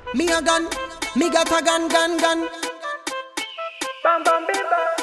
Me a gun, me got a gun. Bam bam bim bam.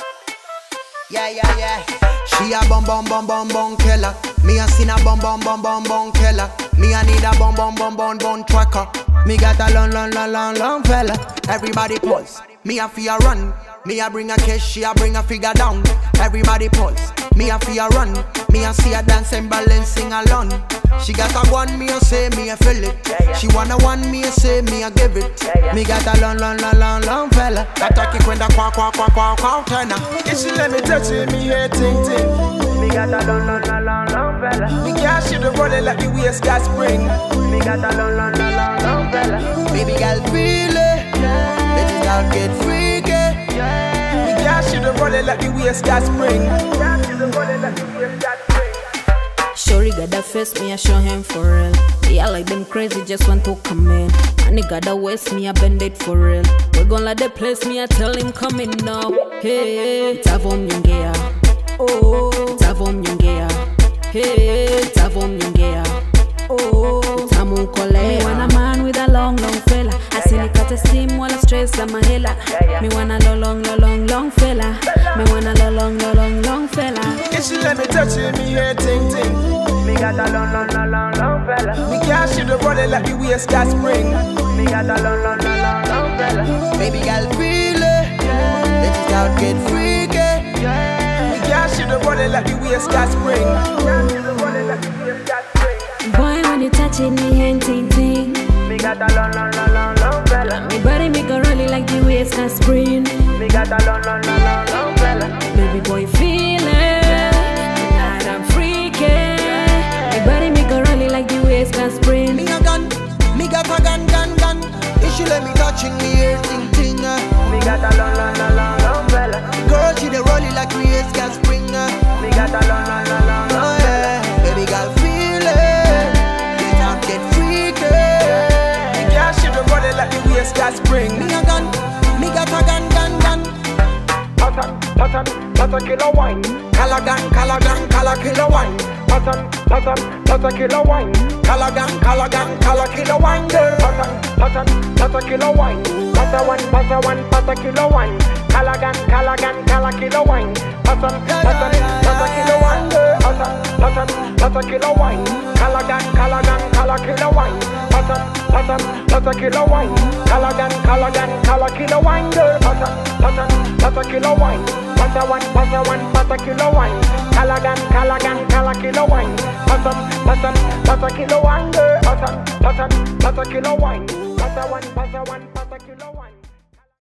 Yeah. She a bum killer. Me a seen a bum killer. Me a need a bum tracker. Me got a long fella. Everybody pause. Me a fear run. Me a bring a cash, she a bring a figure down. Everybody pause. Me a fear run. Me a see a dancing, balancing alone. She got a one, me a say, me a feel it. She wanna one, me a say, me a give it. Me got a long fella. That a kick when the quack turner. If she let me touch it, me head ting. Me got a long fella. Me can't shoot the roller like the waist got spring. Me got a long fella. Baby girl feel it. Let it out get freaky. Me can't shoot the roller like the waist got spring. Can't see the body like the waist got spring. Shorty got that face, me I show him for real. Yeah, like them crazy, just want to come in. And he got that waist, me I bend it for real. We gon' let the place, me I tell him come in now. Hey, tavom nyongea. Oh, tavom nyongea. Hey, tavom nyongea. Oh, tamu kolea. Me want a man with a long fella. I see me cut a steam while I stress la mahela. Me want a long fella. Me want a long fella. If she let me touch it, me head ting. Me got a long fella. Me can't shoot the roller like the waist got spring. Me got a long fella. Baby girl feel it. Let it out get freaky. Me can't shoot the roller like the waist got spring. Can't see the body like the waist got spring. Boy, when you touch it, me hand ting. Me got a long fella. Me body make a rolling like the waist can spring. Me got a long fella. Baby boy feel it, tonight I'm freaking. Me body make a rolling like the waist can spring. Me a gun, me got a gun. If she let me touching me here ting. Me got a long fella. Girl, she dey roll it like we is gas spring. Me got a long Oh yeah, baby girl feel it. Let out get freaky. Me can't shoot the roller like the waist got spring. Me a gun, me got a gun. Pattern, killer wine. Calagan, killer wine. Pattern, killer wine. Calagan, killer wine. Pattern, killer wine. Pattern, killer wine. Calagan, killer wine. Pattern, killer wine. Pattern, killer wine. Calagan, killer wine. Pattern, killer wine. Calagan, killer wine. Pattern, killer wine. Pattern, killer wine. Calagan, killer wine. Pattern, killer wine. Pattern, killer wine. Pattern, killer wine.